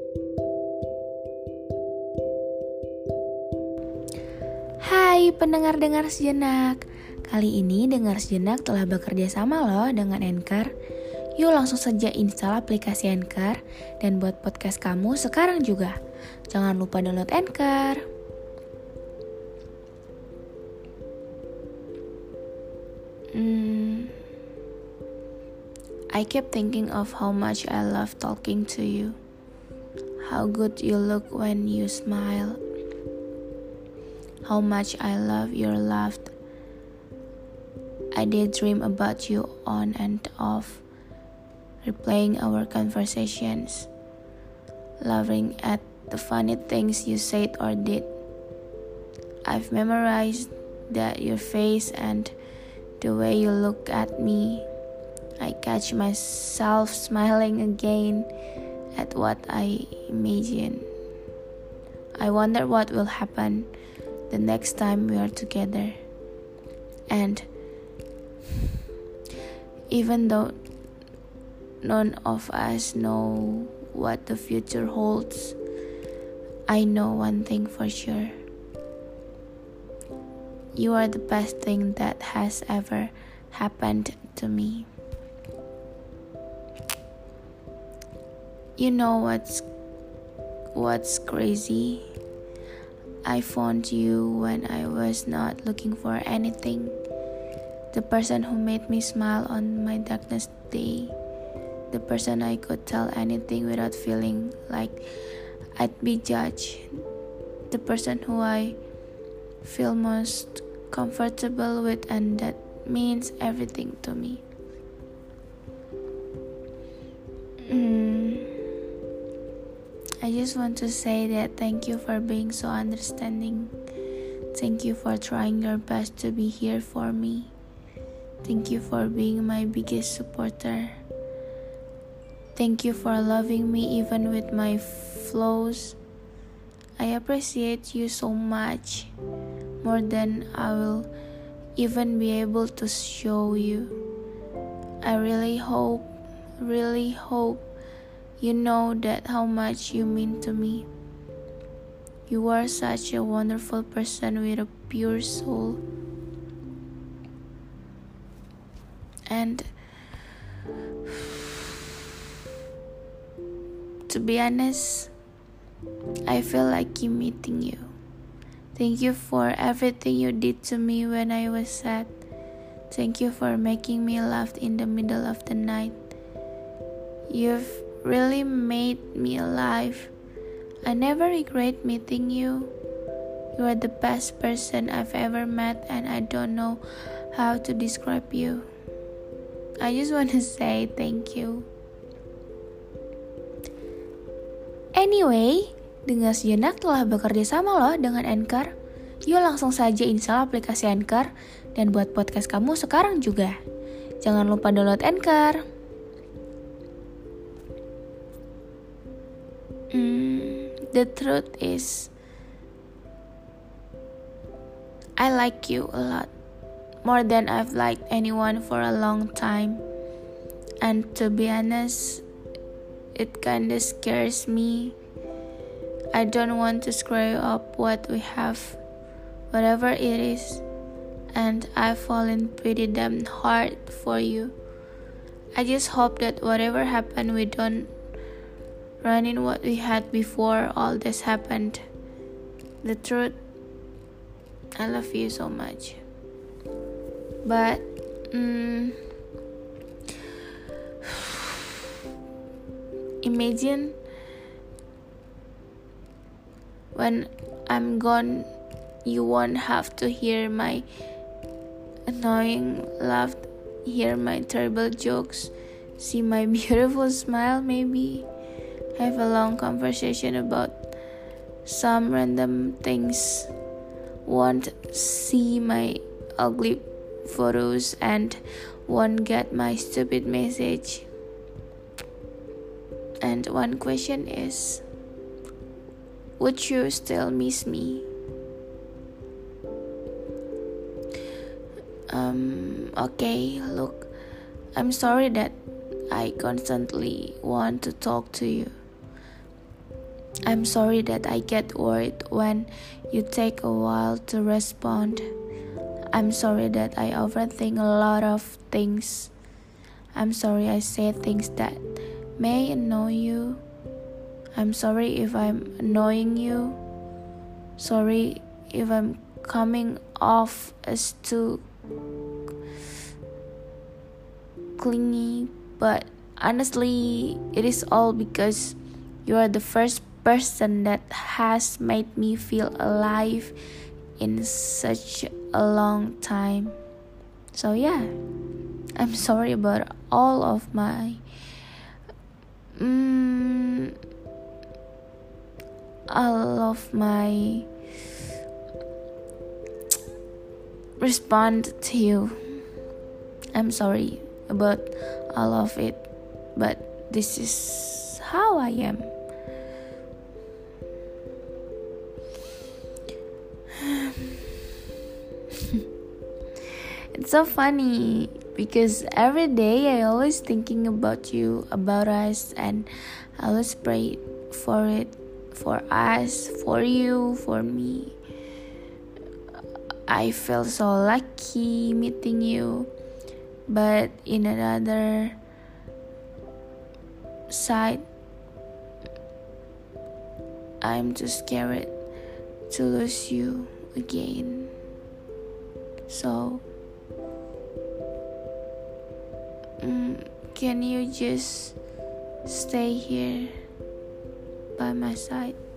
Hai pendengar-dengar sejenak. Kali ini Dengar Sejenak telah bekerja sama loh dengan Anchor. Yuk langsung saja install aplikasi Anchor dan buat podcast kamu sekarang juga. Jangan lupa download Anchor. I keep thinking of how much I love talking to you. How good you look when you smile. How much I love your laugh. I daydream about you on and off, replaying our conversations, laughing at the funny things you said or did. I've memorized your face and the way you look at me. I catch myself smiling again at what I imagine. I wonder what will happen the next time we are together. And even though none of us know what the future holds, I know one thing for sure. You are the best thing that has ever happened to me. You know what's crazy? I found you when I was not looking for anything. The person who made me smile on my darkest day. The person I could tell anything without feeling like I'd be judged. The person who I feel most comfortable with, and that means everything to me. I just want to say that thank you for being so understanding. Thank you for trying your best to be here for me. Thank you for being my biggest supporter. Thank you for loving me even with my flaws. I appreciate you so much, more than I will even be able to show you. I really hope you know that how much you mean to me. You are such a wonderful person with a pure soul. And to be honest, I feel like meeting you. Thank you for everything you did to me when I was sad. Thank you for making me laugh in the middle of the night. You've really made me alive. I never regret meeting you. You are the best person I've ever met, and I don't know how to describe you. I just want to say thank you. Anyway, Dengar Sejenak telah bekerja sama loh dengan Anchor. Yuk langsung saja install aplikasi Anchor dan buat podcast kamu sekarang juga. Jangan lupa download Anchor. The truth is, I like you a lot, more than I've liked anyone for a long time. And to be honest, it kinda scares me. I don't want to screw up what we have, whatever it is, and I've fallen pretty damn hard for you. I just hope that whatever happened, we don't run in what we had before all this happened. The truth, I love you so much. But imagine when I'm gone, you won't have to hear my annoying laugh, hear my terrible jokes, see my beautiful smile, maybe have a long conversation about some random things, won't see my ugly photos, and won't get my stupid message. And one question is, would you still miss me? Okay, look, I'm sorry that I constantly want to talk to you. I'm sorry that I get worried when you take a while to respond. I'm sorry that I overthink a lot of things. I'm sorry I say things that may annoy you. I'm sorry if I'm annoying you. Sorry if I'm coming off as too clingy, but honestly, it is all because you are the first person that has made me feel alive in such a long time. So yeah, I'm sorry about all of my respond to you. I'm sorry about all of it, but this is how I am. It's so funny because every day I always thinking about you, about us, and I always pray for it, for us, for you, for me. I feel so lucky meeting you, but in another side, I'm too scared to lose you again. So can you just stay here by my side?